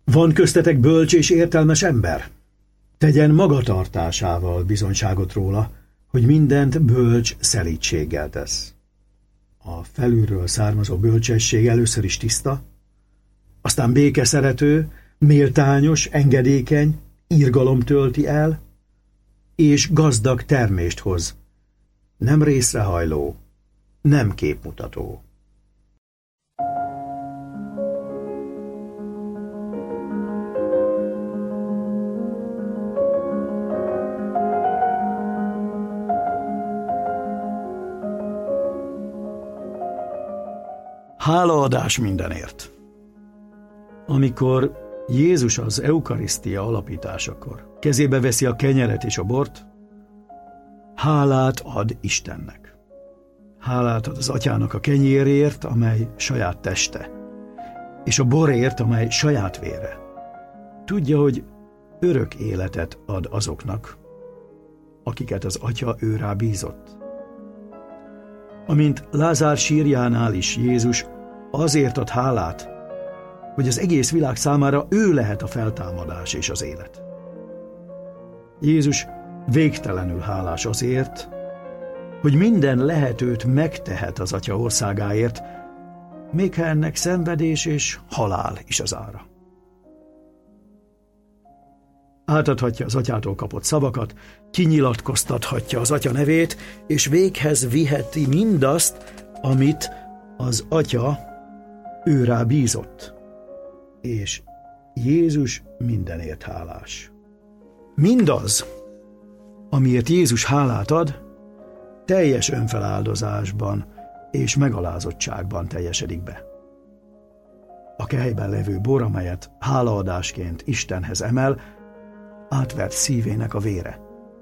Van köztetek bölcs és értelmes ember? Tegyen magatartásával bizonyságot róla, hogy mindent bölcs szelídséggel tesz. A felülről származó bölcsesség először is tiszta, aztán békeszerető, méltányos, engedékeny, irgalom tölti el, és gazdag termést hoz, nem részrehajló, nem képmutató. Hálaadás mindenért. Amikor Jézus az eukarisztia alapításakor kezébe veszi a kenyeret és a bort, hálát ad Istennek. Hálát ad az atyának a kenyérért, amely saját teste, és a borért, amely saját vére. Tudja, hogy örök életet ad azoknak, akiket az atya őrá bízott. Amint Lázár sírjánál is Jézus azért ad hálát, hogy az egész világ számára ő lehet a feltámadás és az élet. Jézus végtelenül hálás azért, hogy minden lehetőt megtehet az Atya országáért, még ha ennek szenvedés és halál is az ára. Átadhatja az Atyától kapott szavakat, kinyilatkoztathatja az Atya nevét, és véghez viheti mindazt, amit az Atya őrá bízott. És Jézus mindenért hálás. Mindaz, amiért Jézus hálát ad, teljes önfeláldozásban és megalázottságban teljesedik be. A kehelyben levő bor, amelyet hálaadásként Istenhez emel, átvert szívének a vére.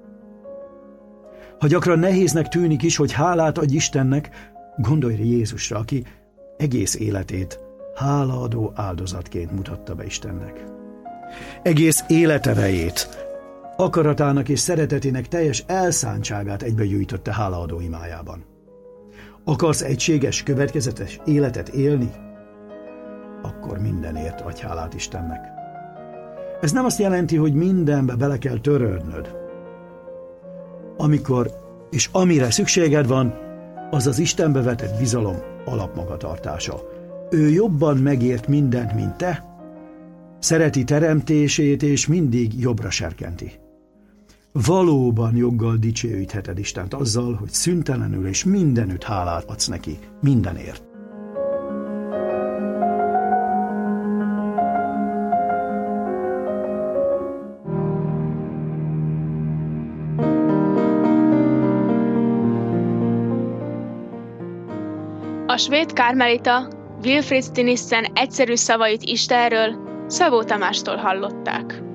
Ha gyakran nehéznek tűnik is, hogy hálát adj Istennek, gondolj Jézusra, aki egész életét hálaadó áldozatként mutatta be Istennek. Egész életerejét, akaratának és szeretetének teljes elszántságát egybegyűjtötte hálaadó imájában. Akarsz egységes, következetes életet élni? Akkor mindenért adj hálát Istennek. Ez nem azt jelenti, hogy mindenbe bele kell törődnöd. Amikor és amire szükséged van, az az Istenbe vetett bizalom alapmagatartása. Ő jobban megért mindent, mint te, szereti teremtését, és mindig jobbra serkenti. Valóban joggal dicsőítheted Istent azzal, hogy szüntelenül és mindenütt hálát adsz neki, mindenért. A svéd kármelita Wilfrid Stinissen egyszerű szavait Istenről Szabó Tamástól hallották.